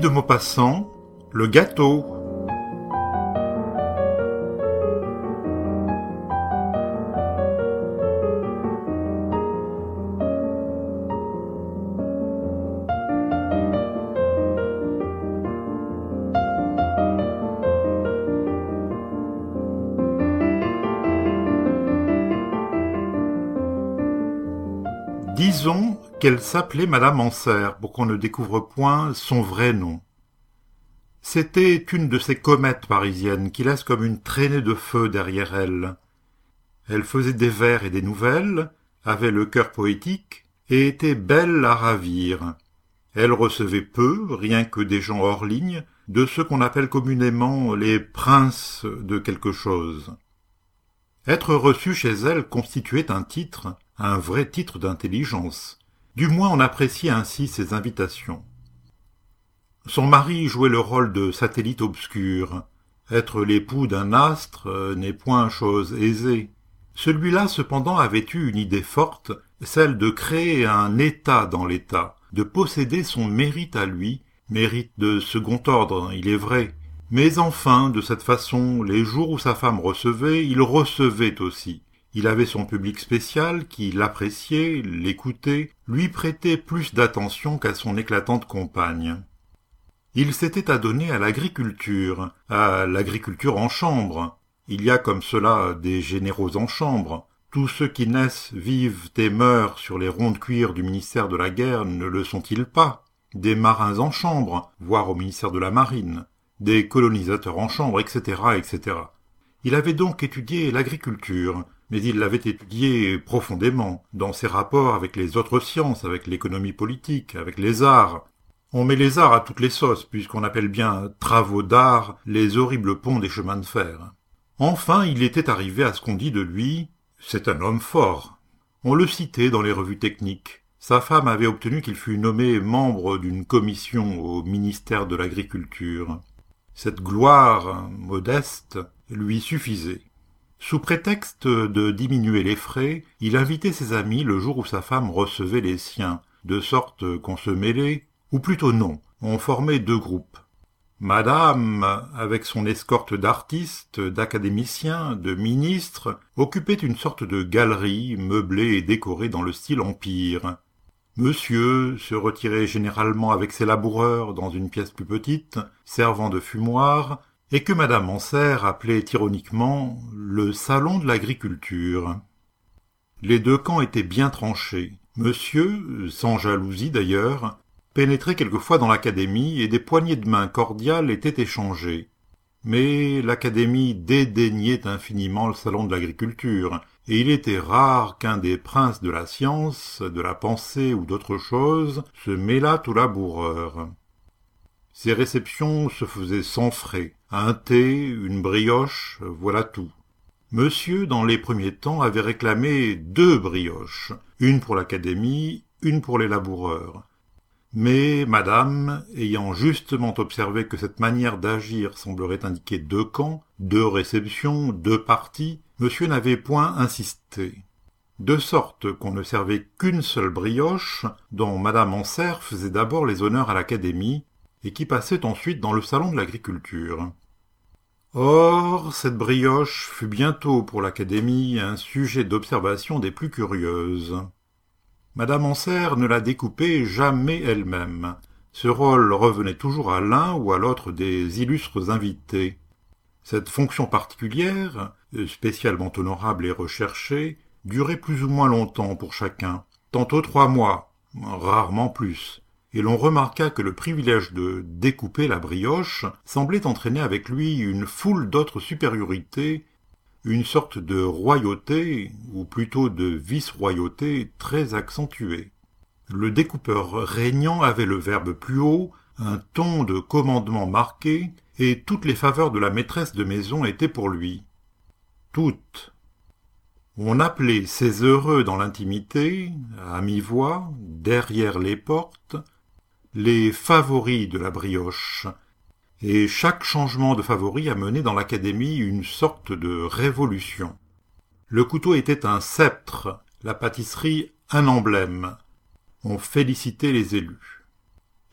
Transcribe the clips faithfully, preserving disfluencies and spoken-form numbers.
de Maupassant, le gâteau. Disons qu'elle s'appelait Madame Anser, pour qu'on ne découvre point son vrai nom. C'était une de ces comètes parisiennes qui laissent comme une traînée de feu derrière elle. Elle faisait des vers et des nouvelles, avait le cœur poétique, et était belle à ravir. Elle recevait peu, rien que des gens hors ligne, de ceux qu'on appelle communément les princes de quelque chose. Être reçu chez elle constituait un titre, un vrai titre d'intelligence. Du moins on appréciait ainsi ses invitations. Son mari jouait le rôle de satellite obscur. Être l'époux d'un astre n'est point chose aisée. Celui-là cependant avait eu une idée forte, celle de créer un état dans l'état, de posséder son mérite à lui, mérite de second ordre, il est vrai, mais enfin, de cette façon, les jours où sa femme recevait, il recevait aussi. Il avait son public spécial qui l'appréciait, l'écoutait, lui prêtait plus d'attention qu'à son éclatante compagne. Il s'était adonné à l'agriculture, à l'agriculture en chambre. Il y a comme cela des généraux en chambre. Tous ceux qui naissent, vivent et meurent sur les ronds de cuir du ministère de la Guerre ne le sont-ils pas? Des marins en chambre, voire au ministère de la Marine, des colonisateurs en chambre, et cetera, et cetera. Il avait donc étudié l'agriculture, mais il l'avait étudiée profondément, dans ses rapports avec les autres sciences, avec l'économie politique, avec les arts. On met les arts à toutes les sauces, puisqu'on appelle bien travaux d'art les horribles ponts des chemins de fer. Enfin, il était arrivé à ce qu'on dit de lui, c'est un homme fort. On le citait dans les revues techniques. Sa femme avait obtenu qu'il fût nommé membre d'une commission au ministère de l'Agriculture. Cette gloire modeste lui suffisait. Sous prétexte de diminuer les frais, il invitait ses amis le jour où sa femme recevait les siens, de sorte qu'on se mêlait, ou plutôt non, on formait deux groupes. Madame, avec son escorte d'artistes, d'académiciens, de ministres, occupait une sorte de galerie meublée et décorée dans le style empire. Monsieur se retirait généralement avec ses laboureurs dans une pièce plus petite, servant de fumoir, et que Madame Anser appelait ironiquement le salon de l'agriculture. Les deux camps étaient bien tranchés. Monsieur, sans jalousie d'ailleurs, pénétrait quelquefois dans l'académie et des poignées de main cordiales étaient échangées. Mais l'académie dédaignait infiniment le salon de l'agriculture, et il était rare qu'un des princes de la science, de la pensée ou d'autre chose se mêlât au laboureur. Ces réceptions se faisaient sans frais, un thé, une brioche, voilà tout. Monsieur, dans les premiers temps, avait réclamé deux brioches, une pour l'académie, une pour les laboureurs. Mais madame, ayant justement observé que cette manière d'agir semblerait indiquer deux camps, deux réceptions, deux partis, monsieur n'avait point insisté. De sorte qu'on ne servait qu'une seule brioche, dont madame Anser faisait d'abord les honneurs à l'académie, et qui passait ensuite dans le salon de l'agriculture. Or, cette brioche fut bientôt pour l'académie un sujet d'observation des plus curieuses. Madame Anser ne la découpait jamais elle-même. Ce rôle revenait toujours à l'un ou à l'autre des illustres invités. Cette fonction particulière, spécialement honorable et recherchée, durait plus ou moins longtemps pour chacun, tantôt trois mois, rarement plus, et l'on remarqua que le privilège de découper la brioche semblait entraîner avec lui une foule d'autres supériorités, une sorte de royauté, ou plutôt de vice-royauté, très accentuée. Le découpeur régnant avait le verbe plus haut, un ton de commandement marqué, et toutes les faveurs de la maîtresse de maison étaient pour lui. Toutes. On appelait ces heureux dans l'intimité, à mi-voix, derrière les portes, les favoris de la brioche, et chaque changement de favori amenait dans l'académie une sorte de révolution. Le couteau était un sceptre, la pâtisserie un emblème. On félicitait les élus.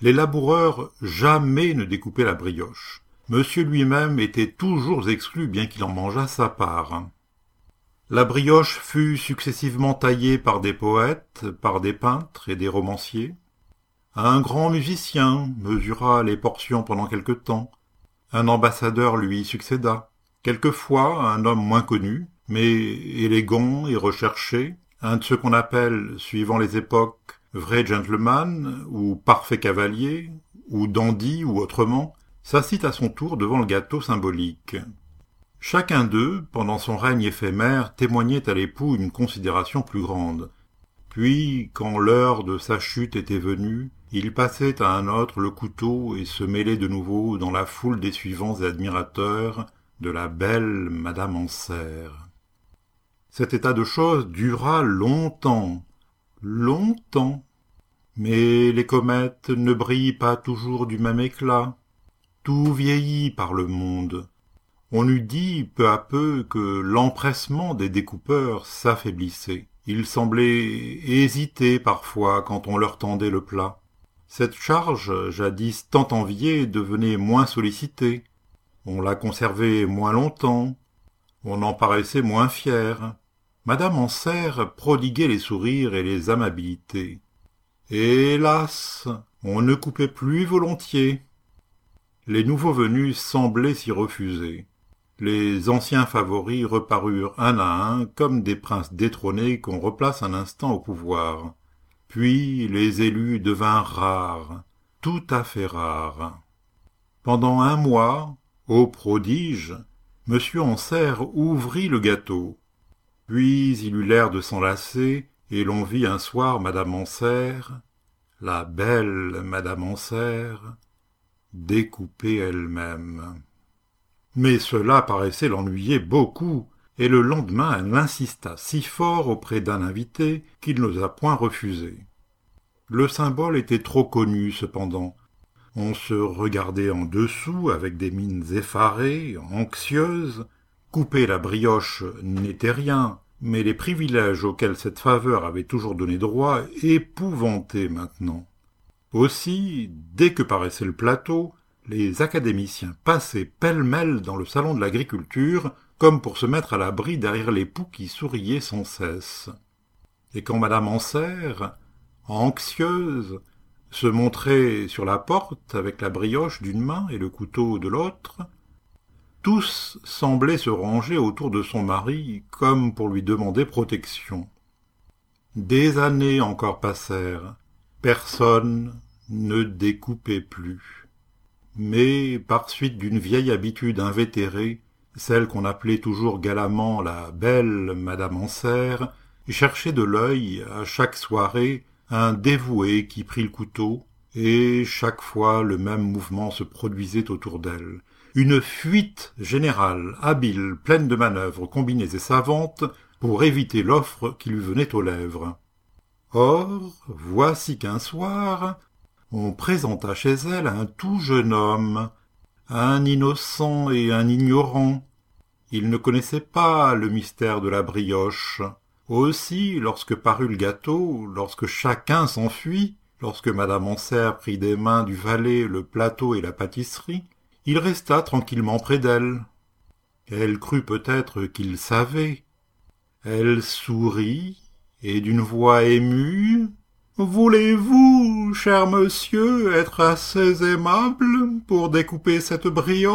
Les laboureurs jamais ne découpaient la brioche. Monsieur lui-même était toujours exclu, bien qu'il en mangeât sa part. La brioche fut successivement taillée par des poètes, par des peintres et des romanciers. Un grand musicien mesura les portions pendant quelque temps. Un ambassadeur lui succéda. Quelquefois, un homme moins connu, mais élégant et recherché, un de ceux qu'on appelle, suivant les époques, vrai gentleman, ou parfait cavalier, ou dandy, ou autrement, s'assit à son tour devant le gâteau symbolique. Chacun d'eux, pendant son règne éphémère, témoignait à l'époux une considération plus grande. Puis, quand l'heure de sa chute était venue, il passait à un autre le couteau et se mêlait de nouveau dans la foule des suivants et admirateurs de la belle Madame Anserre. Cet état de choses dura longtemps, longtemps. Mais les comètes ne brillent pas toujours du même éclat. Tout vieillit par le monde. On eût dit peu à peu que l'empressement des découpeurs s'affaiblissait. Ils semblaient hésiter parfois quand on leur tendait le plat. Cette charge, jadis tant enviée, devenait moins sollicitée. On la conservait moins longtemps. On en paraissait moins fier. Madame Anserre prodiguait les sourires et les amabilités. Hélas, on ne coupait plus volontiers. Les nouveaux venus semblaient s'y refuser. Les anciens favoris reparurent un à un comme des princes détrônés qu'on replace un instant au pouvoir. Puis les élus devinrent rares, tout à fait rares. Pendant un mois, ô prodige, Monsieur Anserre ouvrit le gâteau. Puis il eut l'air de s'enlacer, et l'on vit un soir Madame Anserre, la belle Madame Anserre, découper elle-même. Mais cela paraissait l'ennuyer beaucoup, et le lendemain elle insista si fort auprès d'un invité qu'il n'osa point refuser. Le symbole était trop connu cependant. On se regardait en dessous avec des mines effarées, anxieuses. Couper la brioche n'était rien, mais les privilèges auxquels cette faveur avait toujours donné droit épouvantaient maintenant. Aussi, dès que paraissait le plateau, les académiciens passaient pêle-mêle dans le salon de l'agriculture, comme pour se mettre à l'abri derrière l'époux qui souriait sans cesse. Et quand Madame Anserre, anxieuse, se montrait sur la porte avec la brioche d'une main et le couteau de l'autre, tous semblaient se ranger autour de son mari comme pour lui demander protection. Des années encore passèrent, personne ne découpait plus. Mais, par suite d'une vieille habitude invétérée, celle qu'on appelait toujours galamment la belle Madame Anserre cherchait de l'œil, à chaque soirée, un dévoué qui prit le couteau, et chaque fois le même mouvement se produisait autour d'elle. Une fuite générale, habile, pleine de manœuvres combinées et savantes, pour éviter l'offre qui lui venait aux lèvres. Or, voici qu'un soir, on présenta chez elle un tout jeune homme, un innocent et un ignorant. Il ne connaissait pas le mystère de la brioche. Aussi, lorsque parut le gâteau, lorsque chacun s'enfuit, lorsque Madame Anserre prit des mains du valet le plateau et la pâtisserie, il resta tranquillement près d'elle. Elle crut peut-être qu'il savait. Elle sourit, et d'une voix émue, « Voulez-vous, cher monsieur, être assez aimable pour découper cette brioche ?»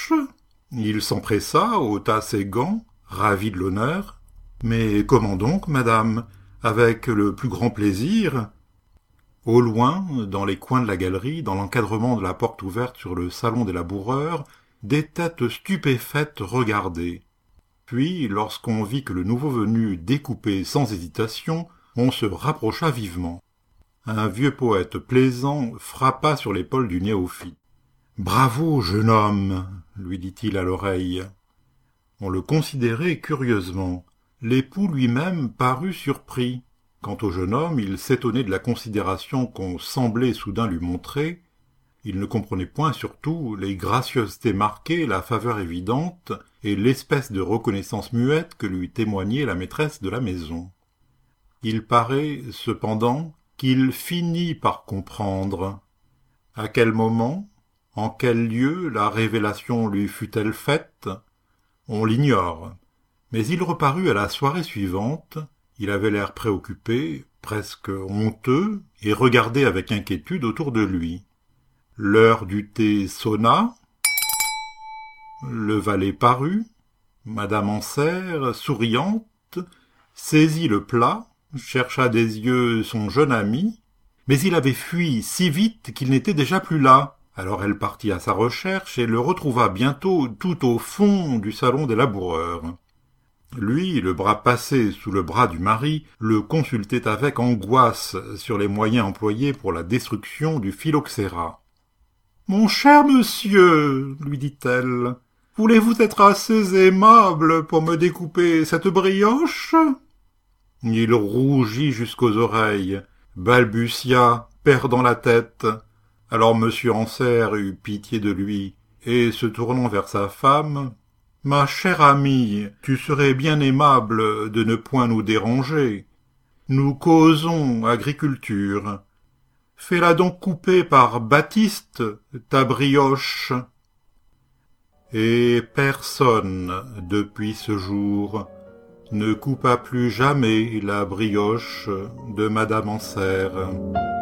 Il s'empressa, ôta ses gants, ravi de l'honneur. « Mais comment donc, madame? Avec le plus grand plaisir. » Au loin, dans les coins de la galerie, dans l'encadrement de la porte ouverte sur le salon des laboureurs, des têtes stupéfaites regardaient. Puis, lorsqu'on vit que le nouveau venu découpait sans hésitation, on se rapprocha vivement. Un vieux poète plaisant frappa sur l'épaule du néophyte. « Bravo, jeune homme !» lui dit-il à l'oreille. On le considérait curieusement. L'époux lui-même parut surpris. Quant au jeune homme, il s'étonnait de la considération qu'on semblait soudain lui montrer. Il ne comprenait point surtout les gracieusetés marquées, la faveur évidente et l'espèce de reconnaissance muette que lui témoignait la maîtresse de la maison. Il paraît, cependant, qu'il finit par comprendre. À quel moment, en quel lieu la révélation lui fut-elle faite? On l'ignore. Mais il reparut à la soirée suivante. Il avait l'air préoccupé, presque honteux, et regardait avec inquiétude autour de lui. L'heure du thé sonna. Le valet parut. Madame Anser, souriante, saisit le plat, chercha des yeux son jeune ami, mais il avait fui si vite qu'il n'était déjà plus là. Alors elle partit à sa recherche et le retrouva bientôt tout au fond du salon des laboureurs. Lui, le bras passé sous le bras du mari, le consultait avec angoisse sur les moyens employés pour la destruction du phylloxéra. « Mon cher monsieur, lui dit-elle, voulez-vous être assez aimable pour me découper cette brioche ?» Il rougit jusqu'aux oreilles, balbutia, perdant la tête. Alors monsieur Anser eut pitié de lui, et se tournant vers sa femme, « Ma chère amie, tu serais bien aimable de ne point nous déranger. Nous causons agriculture. Fais-la donc couper par Baptiste, ta brioche. » Et personne, depuis ce jour, ne coupa plus jamais la brioche de madame Anser.